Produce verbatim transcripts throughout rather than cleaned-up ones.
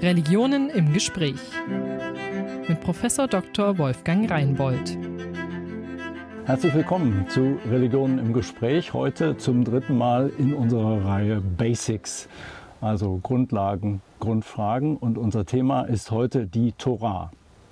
Religionen im Gespräch mit Professor Doktor Wolfgang Reinbold. Herzlich willkommen zu Religionen im Gespräch, heute zum dritten Mal in unserer Reihe Basics, also Grundlagen, Grundfragen, und unser Thema ist heute die Tora.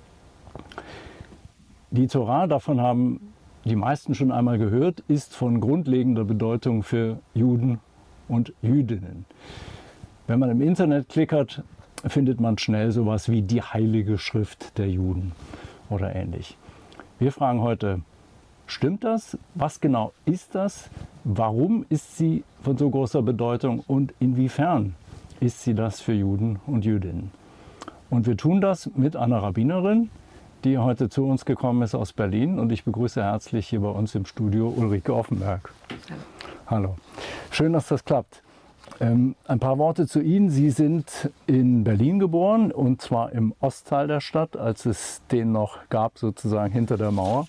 Die Tora, davon haben die meisten schon einmal gehört, ist von grundlegender Bedeutung für Juden und Jüdinnen. Wenn man im Internet klickert, findet man schnell sowas wie die Heilige Schrift der Juden oder ähnlich. Wir fragen heute, stimmt das? Was genau ist das? Warum ist sie von so großer Bedeutung und inwiefern ist sie das für Juden und Jüdinnen? Und wir tun das mit einer Rabbinerin, die heute zu uns gekommen ist aus Berlin, und ich begrüße herzlich hier bei uns im Studio Ulrike Offenberg. Hallo. Hallo. Schön, dass das klappt. Ähm, ein paar Worte zu Ihnen. Sie sind in Berlin geboren, und zwar im Ostteil der Stadt, als es den noch gab, sozusagen hinter der Mauer.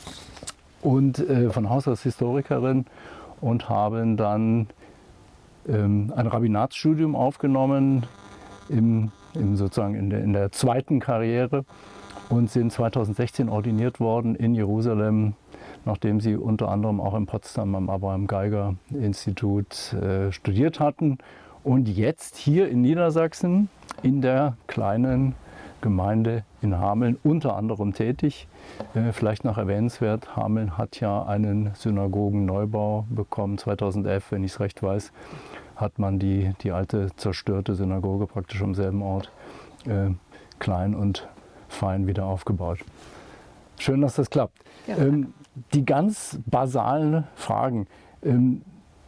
Und äh, von Haus aus Historikerin, und haben dann ähm, ein Rabbinatsstudium aufgenommen, im, im sozusagen in der, in der zweiten Karriere, und sind zweitausendsechzehn ordiniert worden in Jerusalem, nachdem sie unter anderem auch in Potsdam am Abraham Geiger Institut äh, studiert hatten, und jetzt hier in Niedersachsen in der kleinen Gemeinde in Hameln unter anderem tätig. Äh, vielleicht noch erwähnenswert, Hameln hat ja einen Synagogenneubau bekommen. zweitausendelf, wenn ich es recht weiß, hat man die, die alte zerstörte Synagoge praktisch am selben Ort äh, klein und fein wieder aufgebaut. Schön, dass das klappt. Ja. Ähm, die ganz basalen Fragen. Ähm,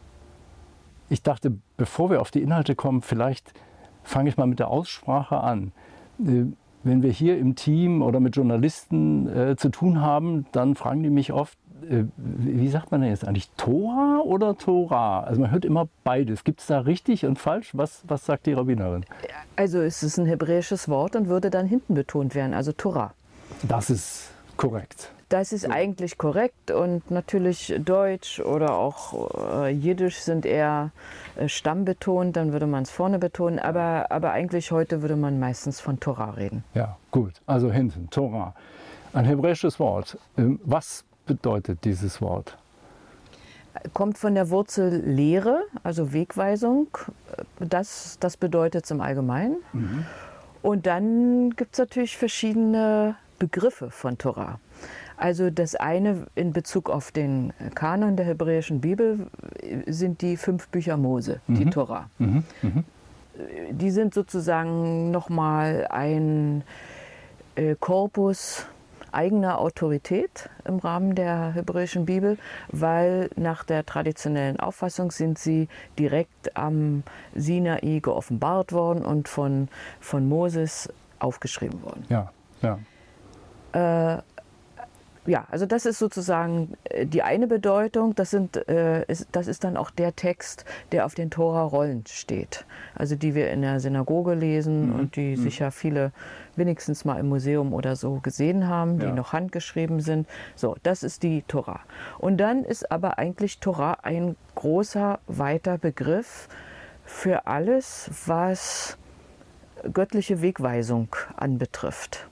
ich dachte, bevor wir auf die Inhalte kommen, vielleicht fange ich mal mit der Aussprache an. Äh, wenn wir hier im Team oder mit Journalisten äh, zu tun haben, dann fragen die mich oft, äh, wie sagt man denn jetzt eigentlich, Tora oder Tora? Also man hört immer beides. Gibt es da richtig und falsch? Was, was sagt die Rabbinerin? Also es ist ein hebräisches Wort und würde dann hinten betont werden, also Tora. Das ist korrekt. Das ist eigentlich korrekt, und natürlich Deutsch oder auch äh, Jiddisch sind eher äh, stammbetont, dann würde man es vorne betonen, aber, aber eigentlich heute würde man meistens von Tora reden. Ja, gut, also hinten, Tora. Ein hebräisches Wort. Was bedeutet dieses Wort? Kommt von der Wurzel Lehre, also Wegweisung, das, das bedeutet es im Allgemeinen. Mhm. Und dann gibt es natürlich verschiedene Begriffe von Tora. Also das eine in Bezug auf den Kanon der hebräischen Bibel sind die fünf Bücher Mose, mhm. die Tora. Mhm. Mhm. Die sind sozusagen nochmal ein äh, Korpus eigener Autorität im Rahmen der hebräischen Bibel, weil nach der traditionellen Auffassung sind sie direkt am Sinai geoffenbart worden und von, von Moses aufgeschrieben worden. Ja, ja. Äh, Ja, also das ist sozusagen die eine Bedeutung. Das, sind, äh, ist, das ist dann auch der Text, der auf den Tora-Rollen steht. Also die wir in der Synagoge lesen mhm. und die mhm. sicher viele wenigstens mal im Museum oder so gesehen haben, die ja. noch handgeschrieben sind. So, das ist die Tora. Und dann ist aber eigentlich Tora ein großer, weiter Begriff für alles, was göttliche Wegweisung anbetrifft.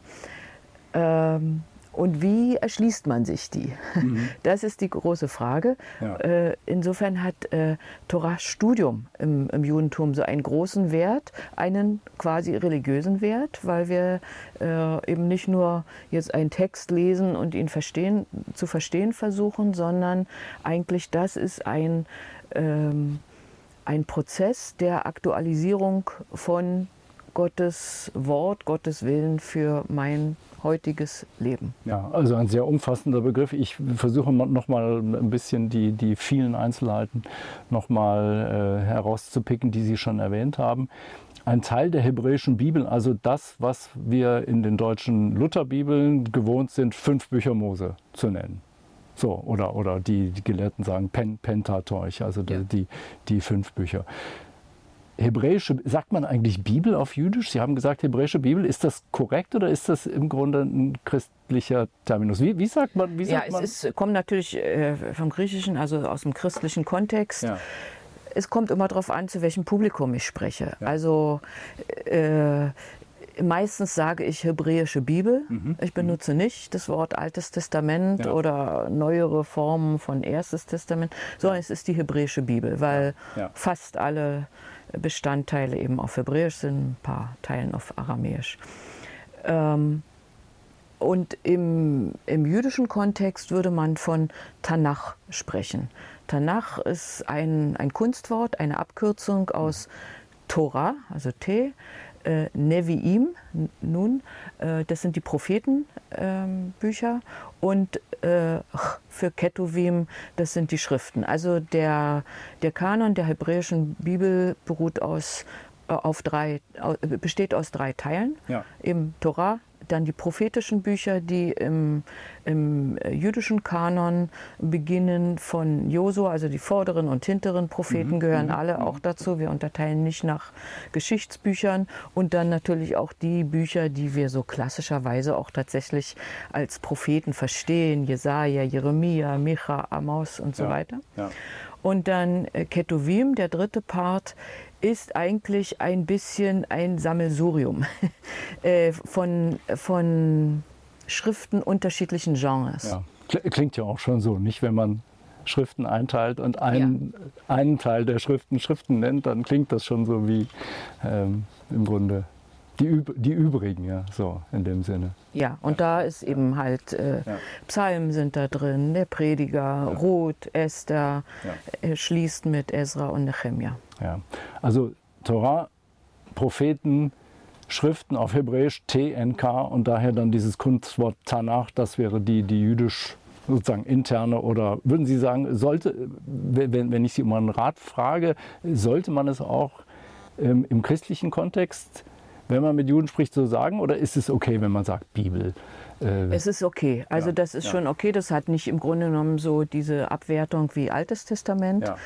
Ähm, Und wie erschließt man sich die? Mhm. Das ist die große Frage. Ja. Äh, insofern hat äh, Torah-Studium im, im Judentum so einen großen Wert, einen quasi religiösen Wert, weil wir äh, eben nicht nur jetzt einen Text lesen und ihn verstehen, zu verstehen versuchen, sondern eigentlich das ist ein, ähm, ein Prozess der Aktualisierung von Gottes Wort, Gottes Willen für mein heutiges Leben. Ja, also ein sehr umfassender Begriff. Ich versuche noch mal ein bisschen die, die vielen Einzelheiten noch mal äh, herauszupicken, die Sie schon erwähnt haben. Ein Teil der hebräischen Bibel, also das, was wir in den deutschen Lutherbibeln gewohnt sind, fünf Bücher Mose zu nennen. So, oder, oder die, die Gelehrten sagen Pen, Pentateuch, also die, ja. die, die fünf Bücher. Hebräische, sagt man eigentlich Bibel auf Jüdisch? Sie haben gesagt hebräische Bibel. Ist das korrekt oder ist das im Grunde ein christlicher Terminus? Wie, wie sagt man? Wie sagt ja, man? es ist, kommt natürlich äh, vom Griechischen, also aus dem christlichen Kontext. Ja. es kommt immer darauf an, zu welchem Publikum ich spreche. Ja. Also äh, meistens sage ich hebräische Bibel. Mhm. Ich benutze nicht das Wort Altes Testament Ja. oder neuere Formen von Erstes Testament, sondern es ist die hebräische Bibel, weil Ja. Ja. fast alle Bestandteile eben auf Hebräisch sind, ein paar Teilen auf Aramäisch. Ähm, und im, im jüdischen Kontext würde man von Tanach sprechen. Tanach ist ein, ein Kunstwort, eine Abkürzung aus Tora, also T, äh, Nevi'im, nun, äh, das sind die Prophetenbücher, ähm, und äh, für Ketuvim, das sind die Schriften. Also der, der Kanon der hebräischen Bibel beruht aus, äh, auf drei, äh, besteht aus drei Teilen, Ja. eben Torah, dann die prophetischen Bücher, die im, im jüdischen Kanon beginnen von Josua, also die vorderen und hinteren Propheten Mhm, gehören mhm, alle mhm. auch dazu. Wir unterteilen nicht nach Geschichtsbüchern und dann natürlich auch die Bücher, die wir so klassischerweise auch tatsächlich als Propheten verstehen, Jesaja, Jeremia, Micha, Amos und so Ja, weiter. ja. Und dann äh, Ketuvim, der dritte Part, ist eigentlich ein bisschen ein Sammelsurium äh, von, von Schriften unterschiedlichen Genres. Ja. Kl- Klingt ja auch schon so, nicht? Wenn man Schriften einteilt und einen, einen Teil der Schriften Schriften nennt, dann klingt das schon so wie ähm, im Grunde die, Üb- die übrigen, ja, so in dem Sinne. Ja, und da ist eben halt äh, Ja. Psalmen sind da drin, der Prediger, Ruth, Esther, äh, schließt mit Esra und Nehemia. Ja. Also Torah, Propheten, Schriften auf Hebräisch, T N K, und daher dann dieses Kunstwort Tanach, das wäre die, die jüdisch sozusagen interne, oder würden Sie sagen, sollte, wenn, wenn ich Sie um einen Rat frage, sollte man es auch ähm, im christlichen Kontext, wenn man mit Juden spricht, so sagen, oder ist es okay, wenn man sagt Bibel? Äh, Es ist okay, also Ja, das ist ja. schon okay, das hat nicht im Grunde genommen so diese Abwertung wie Altes Testament. ja.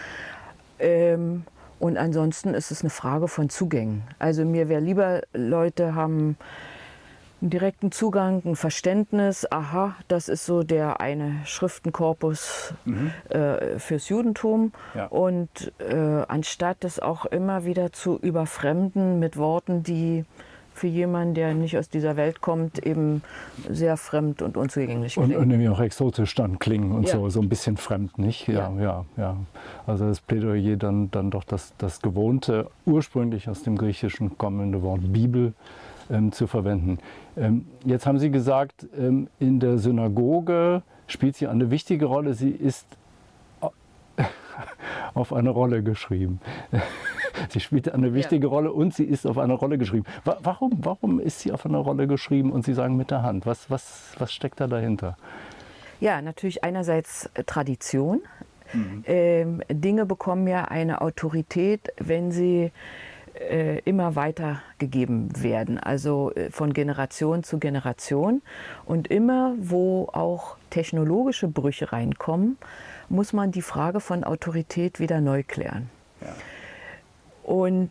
Ähm, und ansonsten ist es eine Frage von Zugängen. Also mir wäre lieber, Leute haben einen direkten Zugang, ein Verständnis, aha, das ist so der eine Schriftenkorpus äh, fürs Judentum. Ja. Und äh, anstatt das auch immer wieder zu überfremden mit Worten, die für jemanden, der nicht aus dieser Welt kommt, eben sehr fremd und unzugänglich Und, klingen. und irgendwie auch exotisch dann klingen und Ja. so, so ein bisschen fremd, nicht? Ja, ja, Ja. ja. Also das Plädoyer dann, dann doch das, das gewohnte, ursprünglich aus dem Griechischen kommende Wort Bibel ähm, zu verwenden. Ähm, jetzt haben Sie gesagt, ähm, in der Synagoge spielt sie eine wichtige Rolle. Sie ist auf eine Rolle geschrieben. Sie spielt eine wichtige Ja. Rolle und sie ist auf eine Rolle geschrieben. Wa- Warum, warum ist sie auf eine Rolle geschrieben und Sie sagen mit der Hand? Was, was, was steckt da dahinter? Ja, natürlich einerseits äh, Tradition. Ähm, Dinge bekommen ja eine Autorität, wenn sie äh, immer weitergegeben werden, also äh, von Generation zu Generation. Und immer, wo auch technologische Brüche reinkommen, muss man die Frage von Autorität wieder neu klären. Ja. Und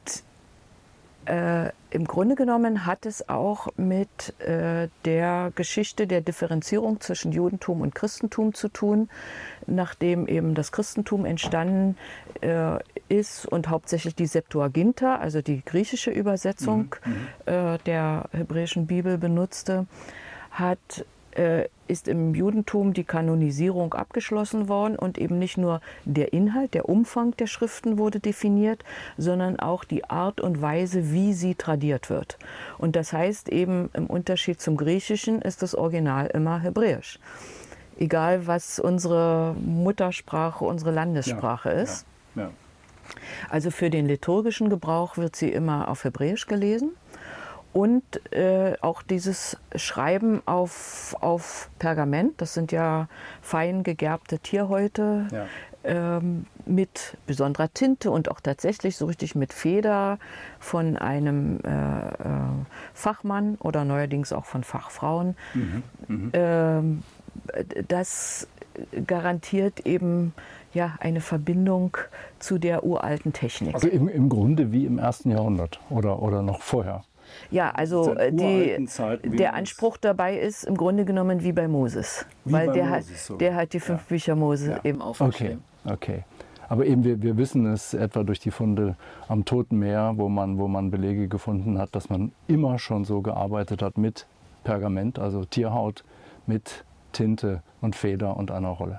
äh, im Grunde genommen hat es auch mit äh, der Geschichte der Differenzierung zwischen Judentum und Christentum zu tun, nachdem eben das Christentum entstanden äh, ist und hauptsächlich die Septuaginta, also die griechische Übersetzung äh, der hebräischen Bibel benutzte, hat äh, ist im Judentum die Kanonisierung abgeschlossen worden und eben nicht nur der Inhalt, der Umfang der Schriften wurde definiert, sondern auch die Art und Weise, wie sie tradiert wird. Und das heißt eben, im Unterschied zum Griechischen ist das Original immer Hebräisch. Egal, was unsere Muttersprache, unsere Landessprache ist. Ja. Also für den liturgischen Gebrauch wird sie immer auf Hebräisch gelesen. Und äh, auch dieses Schreiben auf, auf Pergament, das sind ja fein gegerbte Tierhäute, Ja. ähm, mit besonderer Tinte und auch tatsächlich so richtig mit Feder von einem äh, äh, Fachmann oder neuerdings auch von Fachfrauen. Ähm, das garantiert eben ja, eine Verbindung zu der uralten Technik. Also im, im Grunde wie im ersten Jahrhundert oder, oder noch vorher. Ja, also Seit äh, die, uralten Zeiten, wie der man es- Anspruch dabei ist im Grunde genommen wie bei Moses. Wie weil bei der, Moses, hat, so. der hat die fünf Ja. Bücher Mose Ja. eben Okay, aufgeschrieben. okay. Aber eben, wir, wir wissen es etwa durch die Funde am Toten Meer, wo man, wo man Belege gefunden hat, dass man immer schon so gearbeitet hat mit Pergament, also Tierhaut, mit Tinte und Feder und einer Rolle.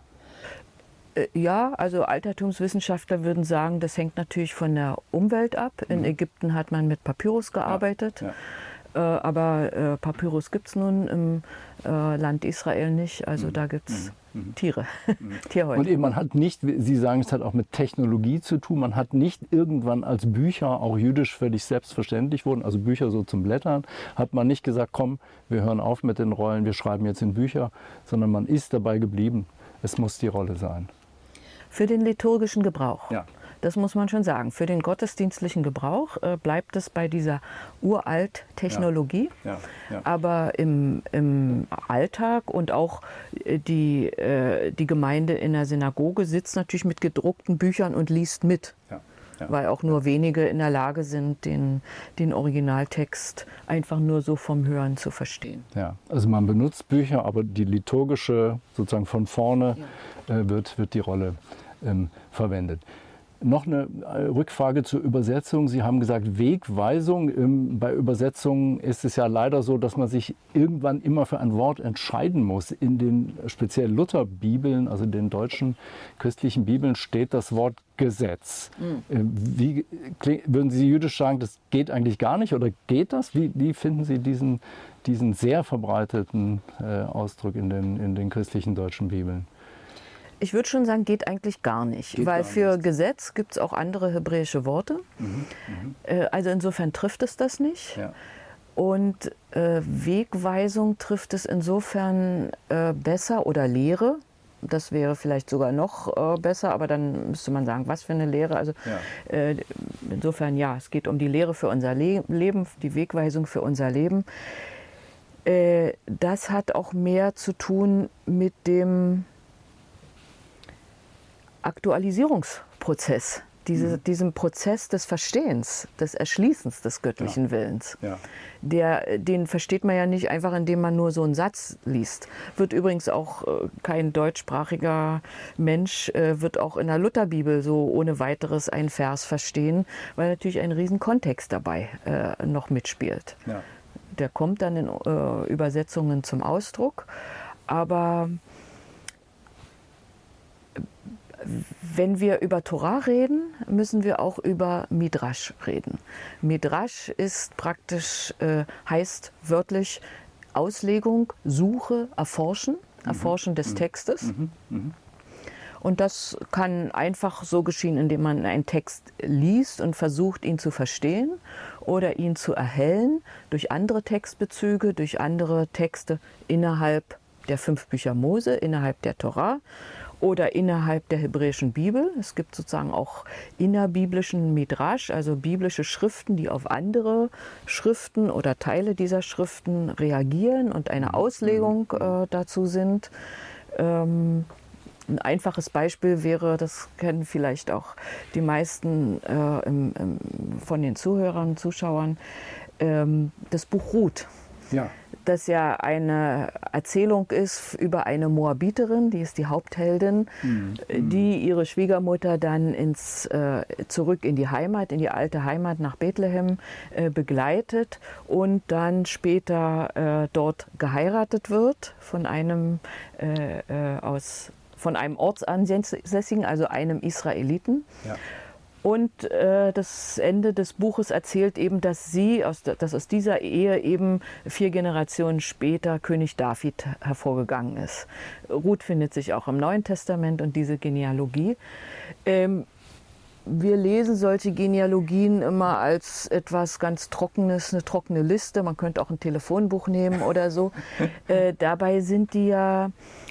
Ja, also Altertumswissenschaftler würden sagen, das hängt natürlich von der Umwelt ab. In mhm. Ägypten hat man mit Papyrus gearbeitet. Ja, ja. Äh, aber äh, Papyrus gibt es nun im äh, Land Israel nicht, also mhm. da gibt es mhm. Tiere, mhm. Tierhäute. Und eben man hat nicht, Sie sagen, es hat auch mit Technologie zu tun, man hat nicht irgendwann als Bücher, auch jüdisch völlig selbstverständlich wurden, also Bücher so zum Blättern, hat man nicht gesagt, komm, wir hören auf mit den Rollen, wir schreiben jetzt in Bücher, sondern man ist dabei geblieben, es muss die Rolle sein. Für den liturgischen Gebrauch. Ja. Das muss man schon sagen. Für den gottesdienstlichen Gebrauch äh, bleibt es bei dieser Uralt-Technologie. Ja. Ja. Ja. Aber im, im Alltag und auch die, äh, die Gemeinde in der Synagoge sitzt natürlich mit gedruckten Büchern und liest mit. Ja. Ja. Weil auch nur wenige in der Lage sind, den, den Originaltext einfach nur so vom Hören zu verstehen. Ja, also man benutzt Bücher, aber die liturgische, sozusagen von vorne, ja. äh, wird, wird die Rolle ähm, verwendet. Noch eine Rückfrage zur Übersetzung. Sie haben gesagt, Wegweisung. Bei Übersetzungen ist es ja leider so, dass man sich irgendwann immer für ein Wort entscheiden muss. In den speziell Lutherbibeln, also den deutschen christlichen Bibeln, steht das Wort Gesetz. Mhm. Wie würden Sie jüdisch sagen, das geht eigentlich gar nicht oder geht das? Wie, wie finden Sie diesen, diesen sehr verbreiteten äh, Ausdruck in den, in den christlichen deutschen Bibeln? Ich würde schon sagen, geht eigentlich gar nicht, geht weil gar für nicht. Gesetz gibt es auch andere hebräische Worte. Mhm, äh, also insofern trifft es das nicht. Ja. Und äh, Wegweisung trifft es insofern äh, besser oder Lehre. Das wäre vielleicht sogar noch äh, besser, aber dann müsste man sagen, was für eine Lehre. Also ja. äh, insofern ja, es geht um die Lehre für unser Le- Leben, die Wegweisung für unser Leben. Äh, das hat auch mehr zu tun mit dem Aktualisierungsprozess, diese, mhm. diesem Prozess des Verstehens, des Erschließens des göttlichen ja. Willens. Ja. Der, den versteht man ja nicht einfach, indem man nur so einen Satz liest. Wird übrigens auch äh, kein deutschsprachiger Mensch, äh, wird auch in der Lutherbibel so ohne weiteres einen Vers verstehen, weil natürlich ein riesen Kontext dabei äh, noch mitspielt. Ja. Der kommt dann in äh, Übersetzungen zum Ausdruck, aber wenn wir über Torah reden, müssen wir auch über Midrash reden. Midrash ist praktisch, äh, heißt wörtlich Auslegung, Suche, Erforschen, mhm. Erforschen des mhm. Textes. Mhm. Mhm. Und das kann einfach so geschehen, indem man einen Text liest und versucht, ihn zu verstehen oder ihn zu erhellen durch andere Textbezüge, durch andere Texte innerhalb der fünf Bücher Mose, innerhalb der Torah. Oder innerhalb der hebräischen Bibel. Es gibt sozusagen auch innerbiblischen Midrash, also biblische Schriften, die auf andere Schriften oder Teile dieser Schriften reagieren und eine Auslegung äh, dazu sind. Ähm, ein einfaches Beispiel wäre, das kennen vielleicht auch die meisten äh, im, im, von den Zuhörern und Zuschauern, ähm, das Buch Ruth. Ja. Das ja eine Erzählung ist über eine Moabiterin, die ist die Hauptheldin, mhm. die ihre Schwiegermutter dann ins, äh, zurück in die Heimat, in die alte Heimat nach Bethlehem äh, begleitet und dann später äh, dort geheiratet wird von einem, äh, äh, aus, von einem Ortsansässigen, also einem Israeliten. Ja. Und äh, das Ende des Buches erzählt eben, dass sie, aus, dass aus dieser Ehe eben vier Generationen später König David hervorgegangen ist. Ruth findet sich auch im Neuen Testament und diese Genealogie. Ähm, wir lesen solche Genealogien immer als etwas ganz Trockenes, eine trockene Liste. Man könnte auch ein Telefonbuch nehmen oder so. äh, dabei sind die ja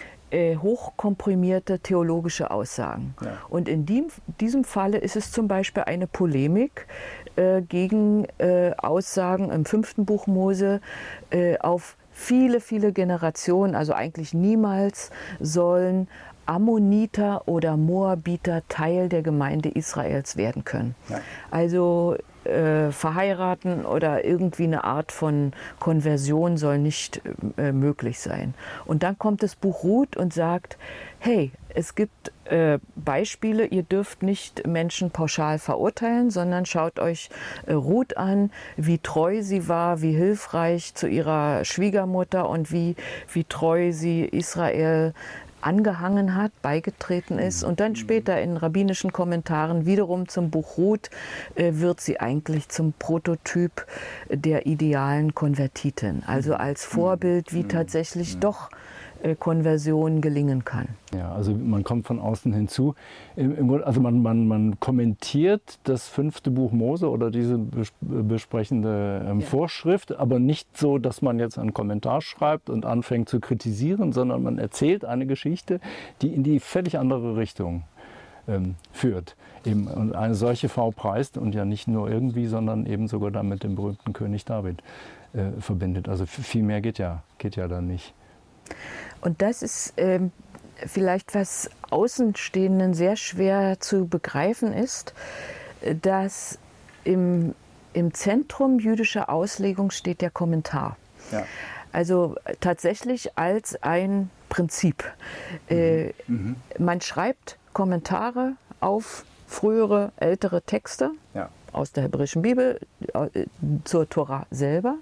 hochkomprimierte theologische Aussagen. Ja. Und in die, diesem Falle ist es zum Beispiel eine Polemik äh, gegen äh, Aussagen im fünften Buch Mose äh, auf viele, viele Generationen, also eigentlich niemals sollen Ammoniter oder Moabiter Teil der Gemeinde Israels werden können. Ja. Also äh, verheiraten oder irgendwie eine Art von Konversion soll nicht äh, möglich sein. Und dann kommt das Buch Ruth und sagt, hey, Es gibt äh, Beispiele, ihr dürft nicht Menschen pauschal verurteilen, sondern schaut euch äh, Ruth an, wie treu sie war, wie hilfreich zu ihrer Schwiegermutter und wie, wie treu sie Israel angehangen hat, beigetreten ist. Und dann später in rabbinischen Kommentaren wiederum zum Buch Ruth äh, wird sie eigentlich zum Prototyp der idealen Konvertitin. Also als Vorbild, wie tatsächlich doch äh, Konversion gelingen kann. Ja, also man kommt von außen hinzu. Im, im Grunde, also man, man, man kommentiert das fünfte Buch Mose oder diese bes besprechende ähm, Ja. Vorschrift, aber nicht so, dass man jetzt einen Kommentar schreibt und anfängt zu kritisieren, sondern man erzählt eine Geschichte, die in die völlig andere Richtung ähm, führt. Eben, und eine solche Frau preist und ja nicht nur irgendwie, sondern eben sogar dann mit dem berühmten König David äh, verbindet. Also viel mehr geht ja, geht ja dann nicht. Und das ist ähm, vielleicht, was Außenstehenden sehr schwer zu begreifen ist, dass im, im Zentrum jüdischer Auslegung steht der Kommentar. Ja. Also tatsächlich als ein Prinzip. Mhm. Äh, Mhm. Man schreibt Kommentare auf frühere, ältere Texte Ja. aus der hebräischen Bibel äh, zur Tora selber.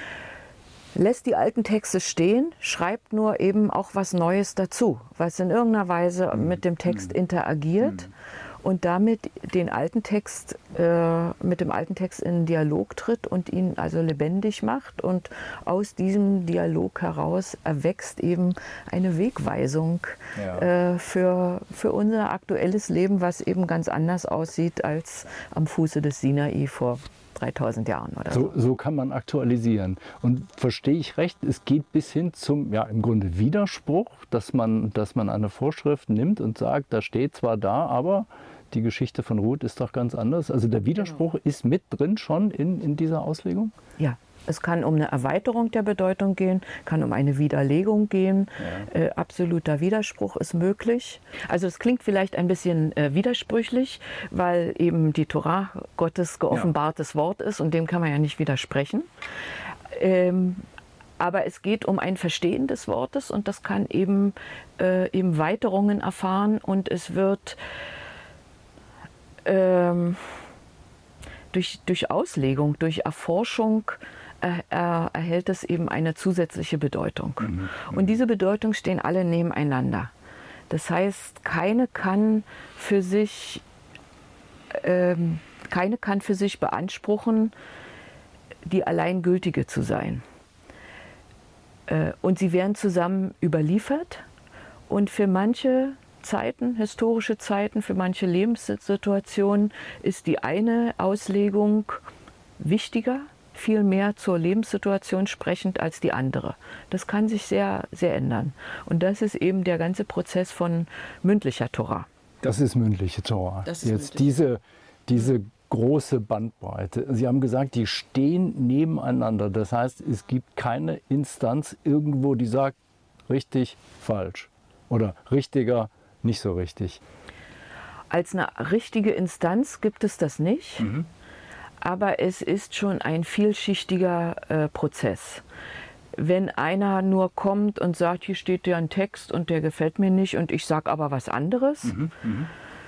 Lässt die alten Texte stehen, schreibt nur eben auch was Neues dazu, was in irgendeiner Weise mit dem Text interagiert und damit den alten Text, äh, mit dem alten Text in Dialog tritt und ihn also lebendig macht. Und aus diesem Dialog heraus erwächst eben eine Wegweisung Ja. äh, für, für unser aktuelles Leben, was eben ganz anders aussieht als am Fuße des Sinai vor dreitausend Jahren oder so. So, so kann man aktualisieren. Und verstehe ich recht, es geht bis hin zum, ja, im Grunde Widerspruch, dass man, dass man eine Vorschrift nimmt und sagt, da steht zwar da, aber die Geschichte von Ruth ist doch ganz anders. Also der Widerspruch genau. ist mit drin schon in, in dieser Auslegung? Ja. Es kann um eine Erweiterung der Bedeutung gehen, kann um eine Widerlegung gehen. Ja. Äh, absoluter Widerspruch ist möglich. Also es klingt vielleicht ein bisschen äh, widersprüchlich, weil eben die Tora Gottes geoffenbartes ja. Wort ist und dem kann man ja nicht widersprechen. Ähm, aber es geht um ein Verstehen des Wortes und das kann eben, äh, eben Weiterungen erfahren und es wird ähm, durch, durch Auslegung, durch Erforschung Er, erhält es eben eine zusätzliche Bedeutung. Mhm, und diese Bedeutungen stehen alle nebeneinander. Das heißt, keine kann für sich, ähm, keine kann für sich beanspruchen, die Alleingültige zu sein. Äh, und sie werden zusammen überliefert und für manche Zeiten, historische Zeiten, für manche Lebenssituationen ist die eine Auslegung wichtiger, viel mehr zur Lebenssituation sprechend als die andere. Das kann sich sehr, sehr ändern. Und das ist eben der ganze Prozess von mündlicher Tora. Das ist mündliche Tora. Das ist Jetzt mündlich. diese, diese große Bandbreite. Sie haben gesagt, die stehen nebeneinander. Das heißt, es gibt keine Instanz irgendwo, die sagt, richtig, falsch. Oder richtiger, nicht so richtig. Als eine richtige Instanz gibt es das nicht. Mhm. Aber es ist schon ein vielschichtiger äh, Prozess. Wenn einer nur kommt und sagt, hier steht ja ein Text und der gefällt mir nicht und ich sage aber was anderes, Mhm, mh.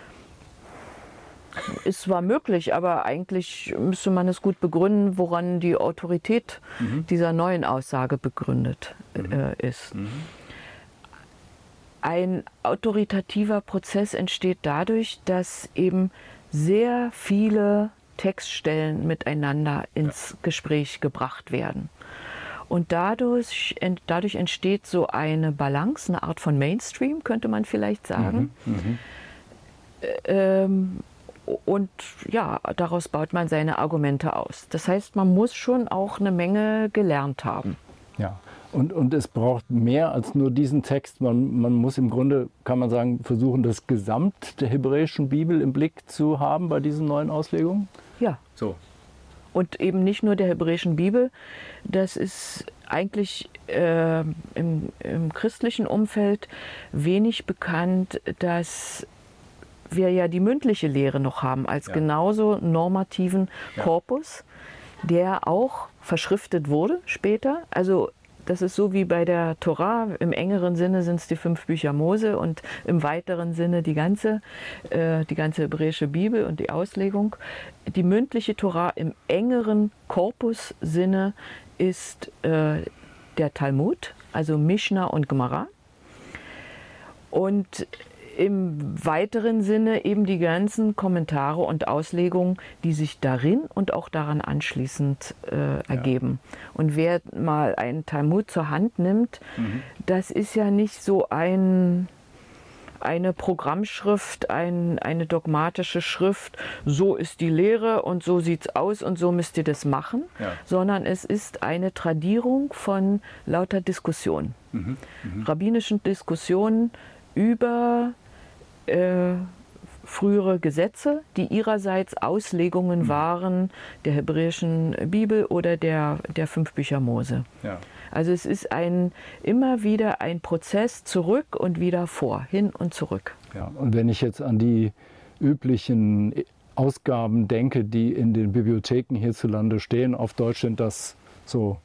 ist zwar möglich, aber eigentlich müsste man es gut begründen, woran die Autorität mhm. dieser neuen Aussage begründet mhm. äh, ist. Mhm. Ein autoritativer Prozess entsteht dadurch, dass eben sehr viele Textstellen miteinander ins ja. Gespräch gebracht werden. Und dadurch, dadurch entsteht so eine Balance, eine Art von Mainstream, könnte man vielleicht sagen. Mhm, mhm. Ähm, und ja, daraus baut man seine Argumente aus. Das heißt, man muss schon auch eine Menge gelernt haben. Ja, und, und es braucht mehr als nur diesen Text. Man, man muss im Grunde, kann man sagen, versuchen, das Gesamt der hebräischen Bibel im Blick zu haben bei diesen neuen Auslegungen? Ja. So. Und eben nicht nur der hebräischen Bibel. Das ist eigentlich äh, im, im christlichen Umfeld wenig bekannt, dass wir ja die mündliche Lehre noch haben als ja. genauso normativen ja. Korpus, der auch verschriftet wurde später. Also das ist so wie bei der Tora. Im engeren Sinne sind es die fünf Bücher Mose und im weiteren Sinne die ganze, äh, die ganze hebräische Bibel und die Auslegung. Die mündliche Tora im engeren Korpussinne ist äh, der Talmud, also Mishnah und Gemara. Und im weiteren Sinne eben die ganzen Kommentare und Auslegungen, die sich darin und auch daran anschließend äh, ergeben. Ja. Und wer mal einen Talmud zur Hand nimmt, mhm. das ist ja nicht so ein, eine Programmschrift, ein, eine dogmatische Schrift, so ist die Lehre und so sieht es aus und so müsst ihr das machen, ja. sondern es ist eine Tradierung von lauter Diskussionen, mhm. Mhm. rabbinischen Diskussionen über Äh, frühere Gesetze, die ihrerseits Auslegungen mhm. waren der hebräischen Bibel oder der, der fünf Bücher Mose. Ja. Also es ist ein, immer wieder ein Prozess zurück und wieder vor, hin und zurück. Ja, und wenn ich jetzt an die üblichen Ausgaben denke, die in den Bibliotheken hierzulande stehen, auf Deutsch sind das so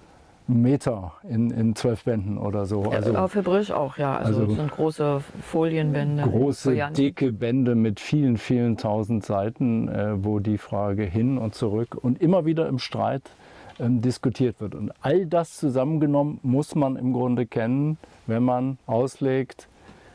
Meter in, in zwölf Bänden oder so. Also, auf Hebräisch auch, ja. Also, also sind große Folienbände. Große, dicke Bände mit vielen, vielen tausend Seiten, äh, wo die Frage hin und zurück und immer wieder im Streit ähm, diskutiert wird. Und all das zusammengenommen muss man im Grunde kennen, wenn man auslegt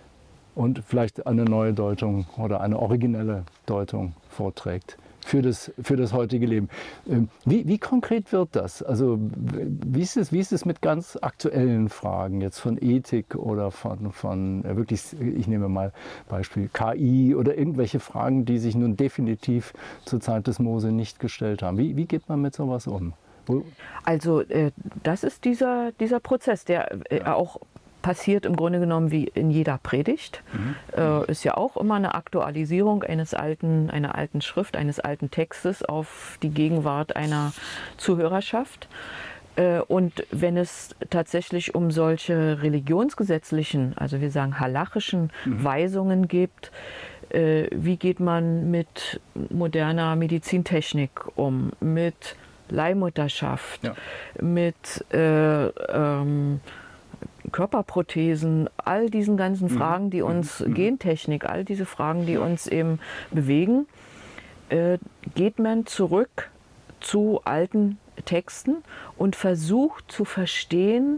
und vielleicht eine neue Deutung oder eine originelle Deutung vorträgt. Für das, für das heutige Leben. Wie, wie konkret wird das? Also wie ist es, wie ist es mit ganz aktuellen Fragen jetzt von Ethik oder von, von wirklich, ich nehme mal Beispiel K I oder irgendwelche Fragen, die sich nun definitiv zur Zeit des Mose nicht gestellt haben. Wie, wie geht man mit sowas um? Also äh, das ist dieser, dieser Prozess, der äh, ja. auch passiert im Grunde genommen wie in jeder Predigt. Mhm. Äh, ist ja auch immer eine Aktualisierung eines alten, einer alten Schrift, eines alten Textes auf die Gegenwart einer Zuhörerschaft. Äh, und wenn es tatsächlich um solche religionsgesetzlichen, also wir sagen halachischen mhm. Weisungen gibt, äh, wie geht man mit moderner Medizintechnik um, mit Leihmutterschaft, ja. mit äh, ähm, Körperprothesen, all diesen ganzen Fragen, die uns, mhm. Gentechnik, all diese Fragen, die uns eben bewegen, äh, geht man zurück zu alten Texten und versucht zu verstehen,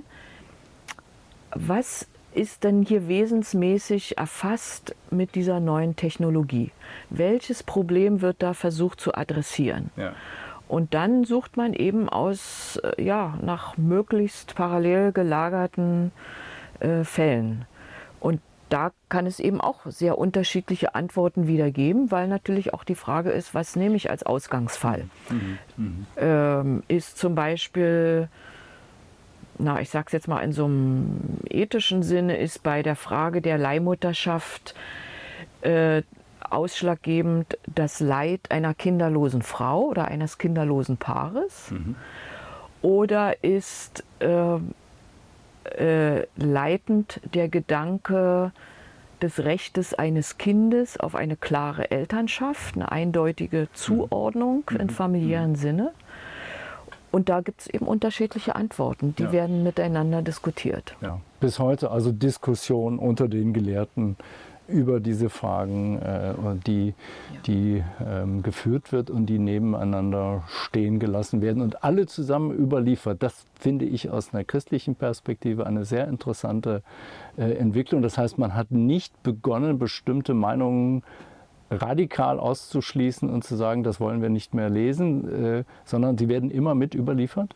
was ist denn hier wesensmäßig erfasst mit dieser neuen Technologie? Welches Problem wird da versucht zu adressieren? Ja. Und dann sucht man eben aus, ja, nach möglichst parallel gelagerten äh, Fällen. Und da kann es eben auch sehr unterschiedliche Antworten wieder geben, weil natürlich auch die Frage ist, was nehme ich als Ausgangsfall? Mhm. Mhm. Ähm, ist zum Beispiel, na, ich sage es jetzt mal in so einem ethischen Sinne, ist bei der Frage der Leihmutterschaft äh, ausschlaggebend das Leid einer kinderlosen Frau oder eines kinderlosen Paares? Mhm. Oder ist äh, äh, leitend der Gedanke des Rechtes eines Kindes auf eine klare Elternschaft, eine eindeutige Zuordnung mhm. im familiären mhm. Sinne? Und da gibt es eben unterschiedliche Antworten, die ja. werden miteinander diskutiert. Ja. Bis heute also Diskussion unter den Gelehrten über diese Fragen, äh, die, ja. die ähm, geführt wird und die nebeneinander stehen gelassen werden und alle zusammen überliefert. Das finde ich aus einer christlichen Perspektive eine sehr interessante äh, Entwicklung. Das heißt, man hat nicht begonnen, bestimmte Meinungen radikal auszuschließen und zu sagen, das wollen wir nicht mehr lesen, äh, sondern sie werden immer mit überliefert?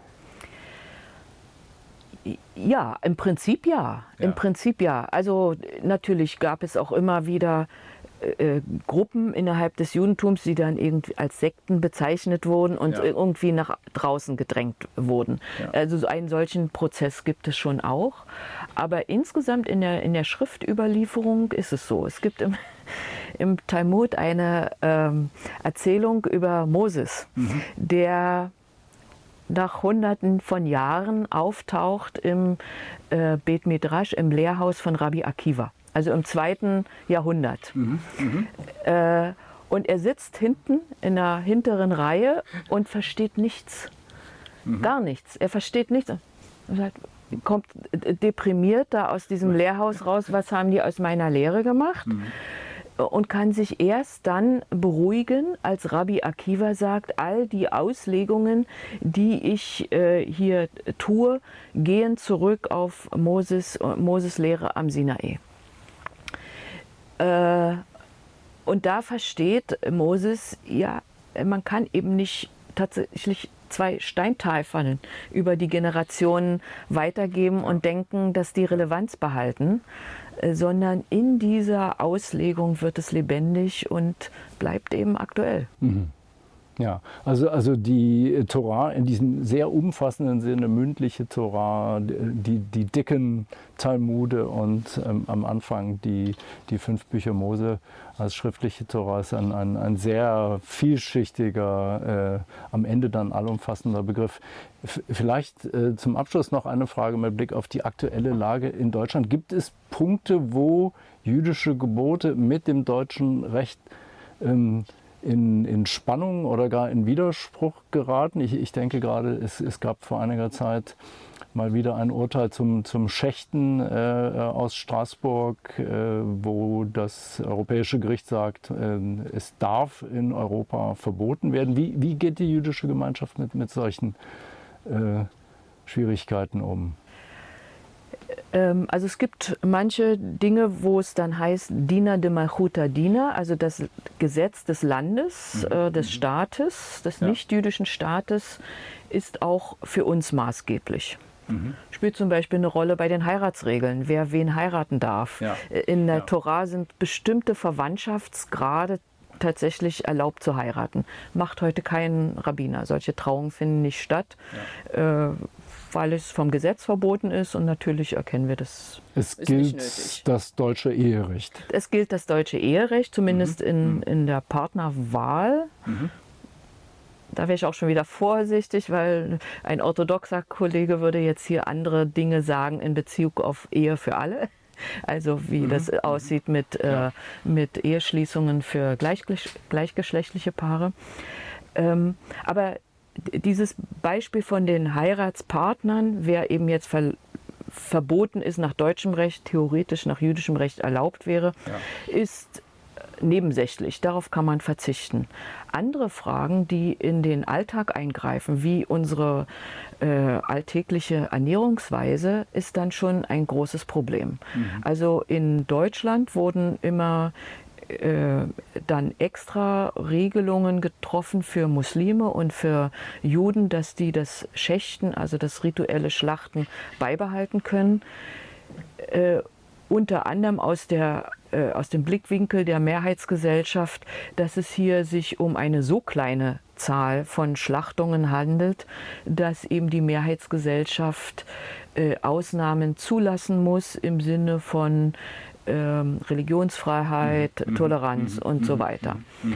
Ja, im Prinzip ja. ja. Im Prinzip ja. Also natürlich gab es auch immer wieder äh, Gruppen innerhalb des Judentums, die dann irgendwie als Sekten bezeichnet wurden und ja. irgendwie nach draußen gedrängt wurden. Ja. Also so einen solchen Prozess gibt es schon auch. Aber insgesamt in der, in der Schriftüberlieferung ist es so. Es gibt im, im Talmud eine ähm, Erzählung über Moses, mhm. der nach Hunderten von Jahren auftaucht im äh, Bet Midrash, im Lehrhaus von Rabbi Akiva, also im zweiten Jahrhundert. Mhm, äh, und er sitzt hinten in der hinteren Reihe und versteht nichts, mhm. gar nichts. Er versteht nichts. sagt, kommt deprimiert da aus diesem Lehrhaus raus, was haben die aus meiner Lehre gemacht? Mhm. Und kann sich erst dann beruhigen, als Rabbi Akiva sagt, all die Auslegungen, die ich äh, hier tue, gehen zurück auf Moses, Moses Lehre am Sinai. Äh, und da versteht Moses, ja, man kann eben nicht tatsächlich zwei Steintafeln über die Generationen weitergeben und denken, dass die Relevanz behalten, sondern in dieser Auslegung wird es lebendig und bleibt eben aktuell. Mhm. Ja, also, also die Torah in diesem sehr umfassenden Sinne, mündliche Torah, die, die dicken Talmude und ähm, am Anfang die, die fünf Bücher Mose als schriftliche Torah ist ein, ein, ein sehr vielschichtiger, äh, am Ende dann allumfassender Begriff. F- vielleicht äh, zum Abschluss noch eine Frage mit Blick auf die aktuelle Lage in Deutschland. Gibt es Punkte, wo jüdische Gebote mit dem deutschen Recht ähm, In, in Spannung oder gar in Widerspruch geraten? Ich, ich denke gerade, es, es gab vor einiger Zeit mal wieder ein Urteil zum, zum Schächten äh, aus Straßburg, äh, wo das Europäische Gericht sagt, äh, es darf in Europa verboten werden. Wie, wie geht die jüdische Gemeinschaft mit, mit solchen äh, Schwierigkeiten um? Also es gibt manche Dinge, wo es dann heißt, Dina de Malchuta Dina, also das Gesetz des Landes, mhm. äh, des Staates, des ja. nicht-jüdischen Staates, ist auch für uns maßgeblich. Mhm. Spielt zum Beispiel eine Rolle bei den Heiratsregeln, wer wen heiraten darf. Ja. In der ja. Torah sind bestimmte Verwandtschaftsgrade tatsächlich erlaubt zu heiraten. Macht heute kein Rabbiner. Solche Trauungen finden nicht statt. Ja. Äh, weil es vom Gesetz verboten ist und natürlich erkennen wir, das es ist gilt nicht nötig. Das deutsche Eherecht. Es gilt das deutsche Eherecht, zumindest mhm. in, in der Partnerwahl. Mhm. Da wäre ich auch schon wieder vorsichtig, weil ein orthodoxer Kollege würde jetzt hier andere Dinge sagen in Bezug auf Ehe für alle. Also wie mhm. das aussieht mit, ja. äh, mit Eheschließungen für gleichgesch- gleichgeschlechtliche Paare. Ähm, aber dieses Beispiel von den Heiratspartnern, wer eben jetzt ver- verboten ist nach deutschem Recht, theoretisch nach jüdischem Recht erlaubt wäre, ja. ist nebensächlich. Darauf kann man verzichten. Andere Fragen, die in den Alltag eingreifen, wie unsere äh, alltägliche Ernährungsweise, ist dann schon ein großes Problem. Mhm. Also in Deutschland wurden immer dann extra Regelungen getroffen für Muslime und für Juden, dass die das Schächten, also das rituelle Schlachten, beibehalten können. Äh, unter anderem aus, der, äh, aus dem Blickwinkel der Mehrheitsgesellschaft, dass es hier sich um eine so kleine Zahl von Schlachtungen handelt, dass eben die Mehrheitsgesellschaft äh, Ausnahmen zulassen muss im Sinne von Ähm, Religionsfreiheit, mhm. Toleranz mhm. und so weiter. Mhm.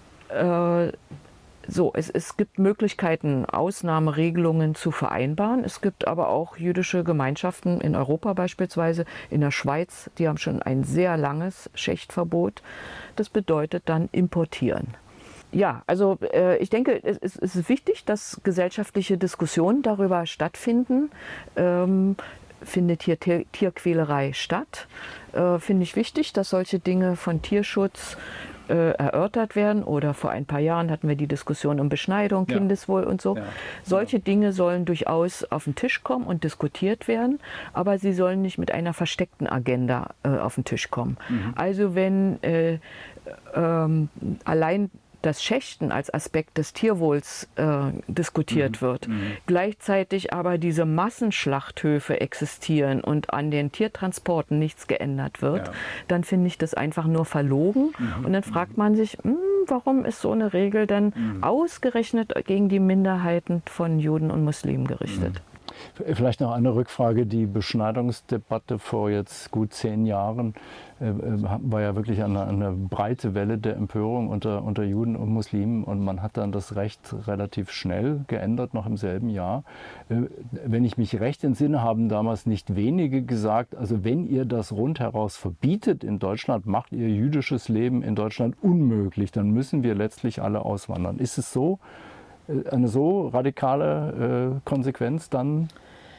Äh, so, es, es gibt Möglichkeiten, Ausnahmeregelungen zu vereinbaren. Es gibt aber auch jüdische Gemeinschaften in Europa beispielsweise, in der Schweiz, die haben schon ein sehr langes Schächtverbot. Das bedeutet dann importieren. Ja, also äh, ich denke, es, es ist wichtig, dass gesellschaftliche Diskussionen darüber stattfinden. Ähm, findet hier Tier- Tierquälerei statt? Äh, finde ich wichtig, dass solche Dinge von Tierschutz äh, erörtert werden. Oder vor ein paar Jahren hatten wir die Diskussion um Beschneidung, ja. Kindeswohl und so. Ja. Solche ja. Dinge sollen durchaus auf den Tisch kommen und diskutiert werden, aber sie sollen nicht mit einer versteckten Agenda äh, auf den Tisch kommen. Mhm. Also wenn äh, ähm, allein das Schächten als Aspekt des Tierwohls äh, diskutiert mhm. wird, mhm. gleichzeitig aber diese Massenschlachthöfe existieren und an den Tiertransporten nichts geändert wird, ja. dann finde ich das einfach nur verlogen. Mhm. Und dann fragt man sich, mh, warum ist so eine Regel dann mhm. ausgerechnet gegen die Minderheiten von Juden und Muslimen gerichtet? Mhm. Vielleicht noch eine Rückfrage. Die Beschneidungsdebatte vor jetzt gut zehn Jahren äh, war ja wirklich eine, eine breite Welle der Empörung unter, unter Juden und Muslimen. Und man hat dann das Recht relativ schnell geändert, noch im selben Jahr. Äh, wenn ich mich recht entsinne, haben damals nicht wenige gesagt, also wenn ihr das rundheraus verbietet in Deutschland, macht ihr jüdisches Leben in Deutschland unmöglich. Dann müssen wir letztlich alle auswandern. Ist es so? Eine so radikale äh, Konsequenz dann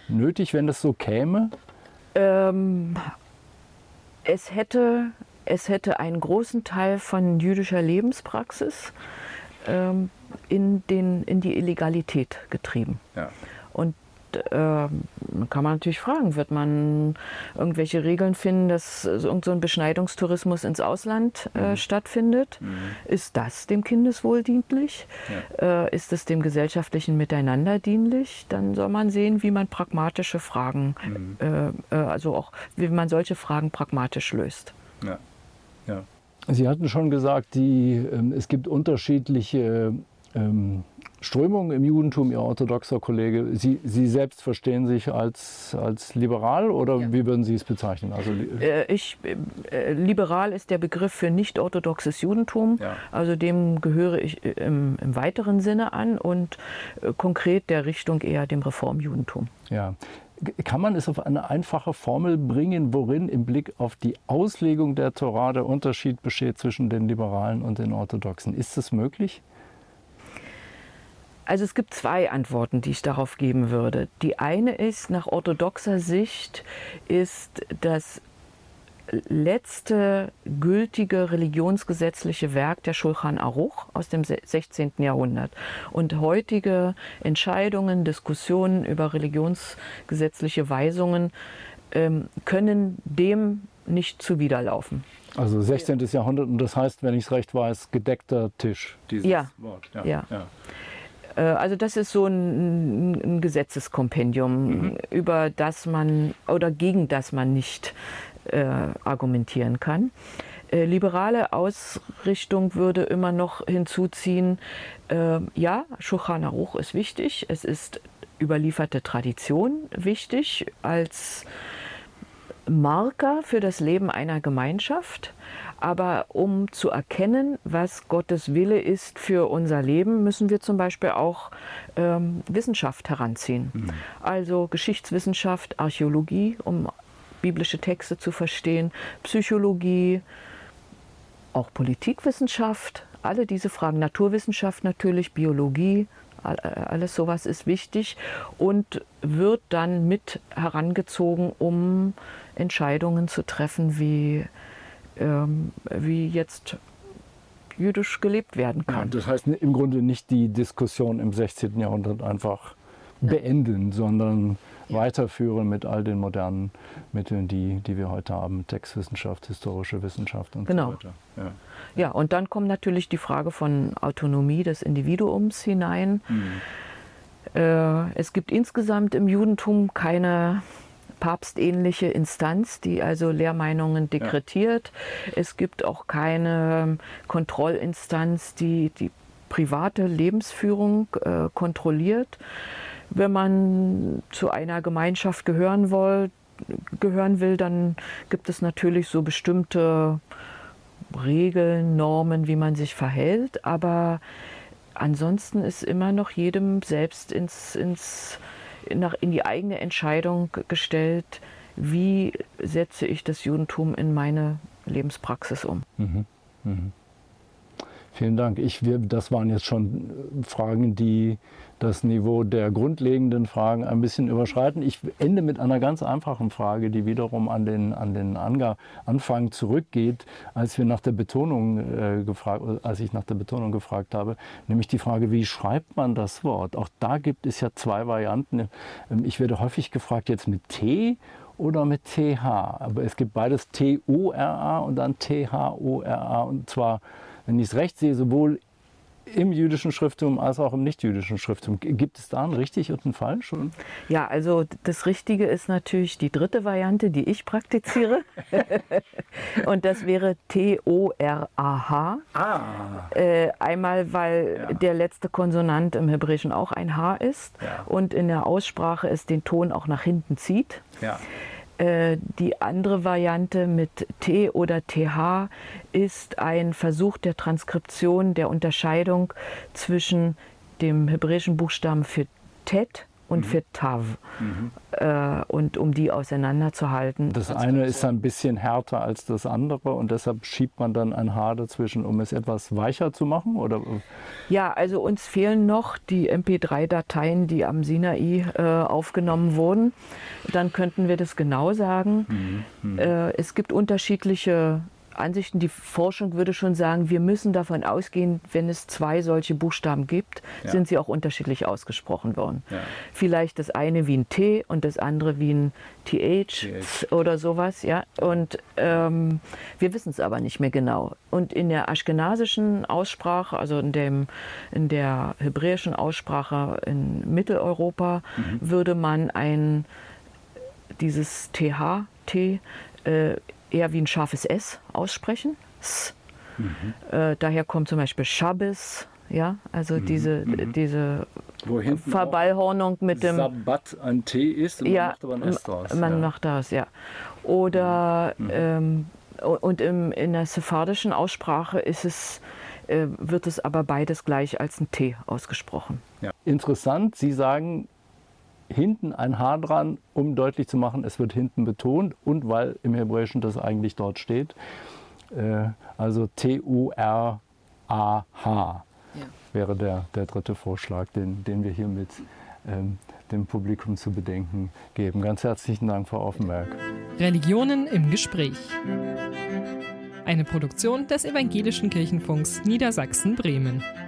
nötig, wenn das so käme? Ähm, es hätte, es hätte einen großen Teil von jüdischer Lebenspraxis ähm, in, den, in die Illegalität getrieben. Ja. Und äh, kann man natürlich fragen, wird man irgendwelche Regeln finden, dass irgend so ein Beschneidungstourismus ins Ausland äh, mhm. stattfindet? Mhm. Ist das dem Kindeswohl dienlich? Ja. Äh, ist es dem gesellschaftlichen Miteinander dienlich? Dann soll man sehen, wie man pragmatische Fragen, mhm. äh, also auch wie man solche Fragen pragmatisch löst. Ja. Ja. Sie hatten schon gesagt, die, ähm, es gibt unterschiedliche ähm, Strömungen im Judentum, Ihr orthodoxer Kollege. Sie, Sie selbst verstehen sich als, als liberal oder ja. wie würden Sie es bezeichnen? Also, äh, ich, äh, liberal ist der Begriff für nicht-orthodoxes Judentum. Ja. Also dem gehöre ich im, im weiteren Sinne an und äh, konkret der Richtung eher dem Reformjudentum. Ja. Kann man es auf eine einfache Formel bringen, worin im Blick auf die Auslegung der Tora der Unterschied besteht zwischen den Liberalen und den Orthodoxen? Ist das möglich? Also es gibt zwei Antworten, die ich darauf geben würde. Die eine ist, nach orthodoxer Sicht ist das letzte gültige religionsgesetzliche Werk der Schulchan Aruch aus dem sechzehnten Jahrhundert. Und heutige Entscheidungen, Diskussionen über religionsgesetzliche Weisungen ähm, können dem nicht zuwiderlaufen. Also sechzehnten. Jahrhundert, und das heißt, wenn ich es recht weiß, gedeckter Tisch, dieses ja. Wort. Ja. Ja. Ja. Also das ist so ein, ein Gesetzeskompendium, mhm. über das man oder gegen das man nicht äh, argumentieren kann. Äh, liberale Ausrichtung würde immer noch hinzuziehen, äh, ja, Schulchan Aruch ist wichtig, es ist überlieferte Tradition wichtig als Marker für das Leben einer Gemeinschaft. Aber um zu erkennen, was Gottes Wille ist für unser Leben, müssen wir zum Beispiel auch ähm, Wissenschaft heranziehen. Mhm. Also Geschichtswissenschaft, Archäologie, um biblische Texte zu verstehen, Psychologie, auch Politikwissenschaft, alle diese Fragen, Naturwissenschaft natürlich, Biologie, alles sowas ist wichtig und wird dann mit herangezogen, um Entscheidungen zu treffen, wie Ähm, wie jetzt jüdisch gelebt werden kann. Ja, das heißt im Grunde nicht die Diskussion im sechzehnten. Jahrhundert einfach ja. beenden, sondern ja. weiterführen mit all den modernen Mitteln, die, die wir heute haben, Textwissenschaft, historische Wissenschaft und genau. so weiter. Ja. ja, und dann kommt natürlich die Frage von Autonomie des Individuums hinein. Mhm. Äh, es gibt insgesamt im Judentum keine papstähnliche Instanz, die also Lehrmeinungen dekretiert. Ja. Es gibt auch keine Kontrollinstanz, die die private Lebensführung äh, kontrolliert. Wenn man zu einer Gemeinschaft gehören will, gehören will, dann gibt es natürlich so bestimmte Regeln, Normen, wie man sich verhält. Aber ansonsten ist immer noch jedem selbst ins, ins Nach, in die eigene Entscheidung gestellt, wie setze ich das Judentum in meine Lebenspraxis um. Mhm. Mhm. Vielen Dank. Ich, wir, das waren jetzt schon Fragen, die das Niveau der grundlegenden Fragen ein bisschen überschreiten. Ich ende mit einer ganz einfachen Frage, die wiederum an den, an den Anga Anfang zurückgeht, als wir nach der Betonung äh, gefragt, als ich nach der Betonung gefragt habe, nämlich die Frage, wie schreibt man das Wort? Auch da gibt es ja zwei Varianten. Ich werde häufig gefragt, jetzt mit T oder mit T H. Aber es gibt beides T O R A und dann T H O R A. Und zwar, wenn ich es recht sehe, sowohl im jüdischen Schrifttum als auch im nicht-jüdischen Schrifttum. Gibt es da ein richtig und ein falsch? Ja, also das Richtige ist natürlich die dritte Variante, die ich praktiziere. Und das wäre T O R A H. Ah. Äh, einmal, weil ja. der letzte Konsonant im Hebräischen auch ein H ist ja. und in der Aussprache es den Ton auch nach hinten zieht. Ja. Die andere Variante mit T oder T H ist ein Versuch der Transkription, der Unterscheidung zwischen dem hebräischen Buchstaben für Tet und mhm. für Tav. Mhm. äh, und um die auseinanderzuhalten. Das eine ist ein bisschen härter als das andere und deshalb schiebt man dann ein H dazwischen, um es etwas weicher zu machen? Oder? Ja, also uns fehlen noch die M P drei Dateien, die am Sinai äh, aufgenommen wurden. Dann könnten wir das genau sagen. Mhm. Mhm. Äh, es gibt unterschiedliche Ansichten. Die Forschung würde schon sagen, wir müssen davon ausgehen, wenn es zwei solche Buchstaben gibt, ja. sind sie auch unterschiedlich ausgesprochen worden. Ja. Vielleicht das eine wie ein T und das andere wie ein T H, T H. Oder sowas. Ja? Und ähm, wir wissen es aber nicht mehr genau. Und in der aschkenasischen Aussprache, also in, dem, in der hebräischen Aussprache in Mitteleuropa, mhm. würde man ein dieses T H, T, äh, eher wie ein scharfes S aussprechen. S. Mhm. Äh, daher kommt zum Beispiel Schabbes, ja, also mhm. diese, mhm. diese Verballhornung mit dem Sabbat ein T ist und ja, man macht aber ein S draus. Man ja. macht das, ja. Oder mhm. ähm, und im, in der sephardischen Aussprache ist es, äh, wird es aber beides gleich als ein T ausgesprochen. Ja. Interessant, Sie sagen, hinten ein H dran, um deutlich zu machen, es wird hinten betont und weil im Hebräischen das eigentlich dort steht. Äh, also T U R A H ja. wäre der, der dritte Vorschlag, den, den wir hier mit ähm, dem Publikum zu bedenken geben. Ganz herzlichen Dank, Frau Offenberg. Religionen im Gespräch. Eine Produktion des Evangelischen Kirchenfunks Niedersachsen-Bremen.